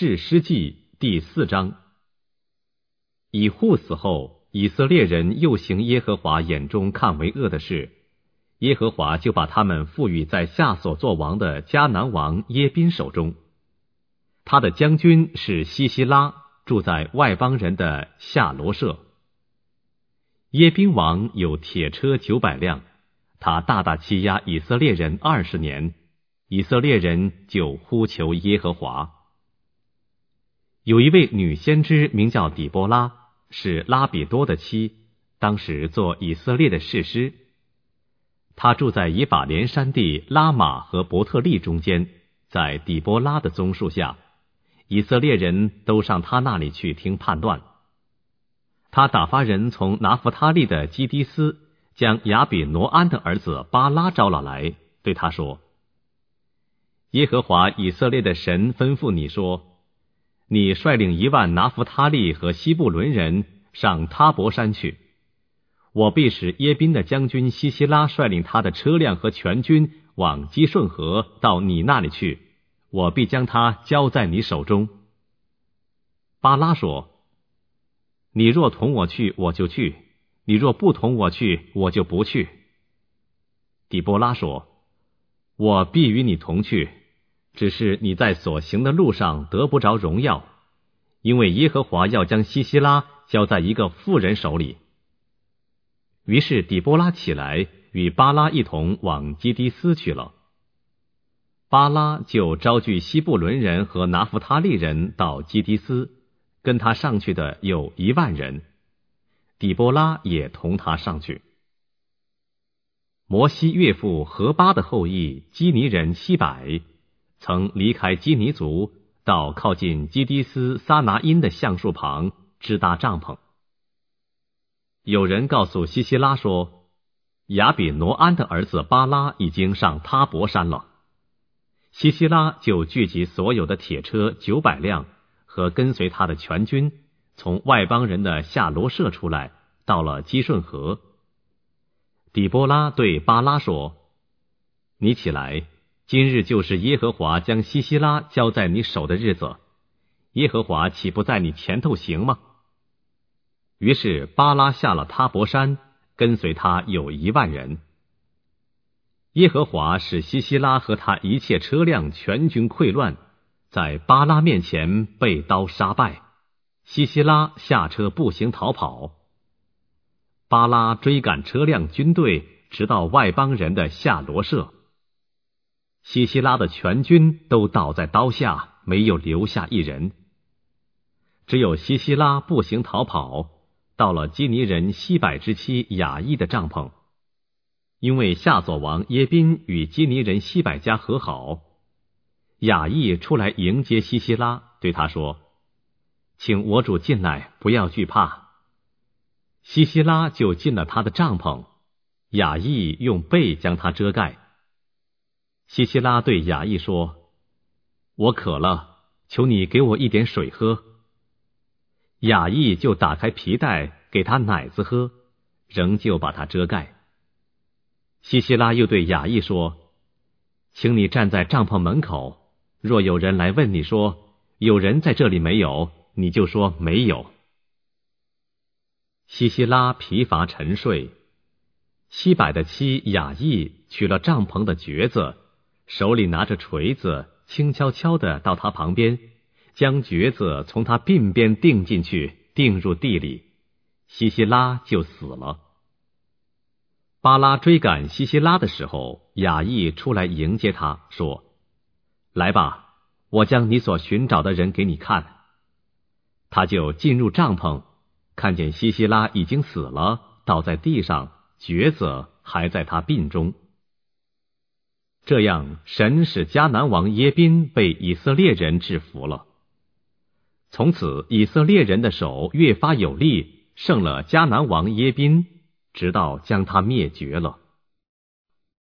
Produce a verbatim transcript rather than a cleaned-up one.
士师记第四章。以户死后，以色列人又行耶和华眼中看为恶的事，耶和华就把他们赋予在夏所作王的迦南王耶宾手中。他的将军是西西拉，住在外邦人的夏罗舍。耶宾王有铁车九百辆，他大大欺压以色列人二十年，以色列人就呼求耶和华。有一位女先知名叫底波拉，是拉比多的妻，当时做以色列的士师。她住在以法莲山地拉玛和伯特利中间，在底波拉的棕树下，以色列人都上她那里去听判断。他打发人从拿弗他利的基迪斯，将亚比挪安的儿子巴拉招了来，对他说：耶和华以色列的神吩咐你说，你率领一万拿弗他利和西布伦人上他伯山去，我必使耶宾的将军西西拉率领他的车辆和全军往基顺河到你那里去，我必将他交在你手中。巴拉说：你若同我去，我就去；你若不同我去，我就不去。底波拉说：我必与你同去，只是你在所行的路上得不着荣耀，因为耶和华要将西西拉交在一个妇人手里。于是底波拉起来，与巴拉一同往基迪斯去了。巴拉就招聚西布伦人和拿弗他利人到基迪斯，跟他上去的有一万人，底波拉也同他上去。摩西岳父何巴的后裔基尼人西百，曾离开基尼族，到靠近基迪斯撒拿因的橡树旁支搭帐篷。有人告诉西西拉说，亚比挪安的儿子巴拉已经上他伯山了。西西拉就聚集所有的铁车九百辆和跟随他的全军，从外邦人的夏罗舍出来，到了基顺河。底波拉对巴拉说：你起来，今日就是耶和华将西西拉交在你手的日子，耶和华岂不在你前头行吗？于是巴拉下了他伯山，跟随他有一万人。耶和华使西西拉和他一切车辆全军溃乱，在巴拉面前被刀杀败，西西拉下车步行逃跑。巴拉追赶车辆军队，直到外邦人的夏罗舍。西西拉的全军都倒在刀下，没有留下一人。只有西西拉步行逃跑，到了基尼人西百之妻雅意的帐篷，因为夏所王耶宾与基尼人西百家和好。雅意出来迎接西西拉，对他说：请我主进来，不要惧怕。西西拉就进了他的帐篷，雅意用被将他遮盖。西西拉对雅意说：我渴了，求你给我一点水喝。雅意就打开皮带给他奶子喝，仍旧把他遮盖。西西拉又对雅意说：请你站在帐篷门口，若有人来问你说，有人在这里没有，你就说没有。西西拉疲乏沉睡，西百的妻雅意取了帐篷的橛子，手里拿着锤子，轻悄悄地到他旁边，将橛子从他鬓边钉进去，钉入地里，西西拉就死了。巴拉追赶西西拉的时候，雅意出来迎接他，说：来吧，我将你所寻找的人给你看。他就进入帐篷，看见西西拉已经死了，倒在地上，橛子还在他鬓中。这样，神使迦南王耶宾被以色列人制服了。从此，以色列人的手越发有力，胜了迦南王耶宾，直到将他灭绝了。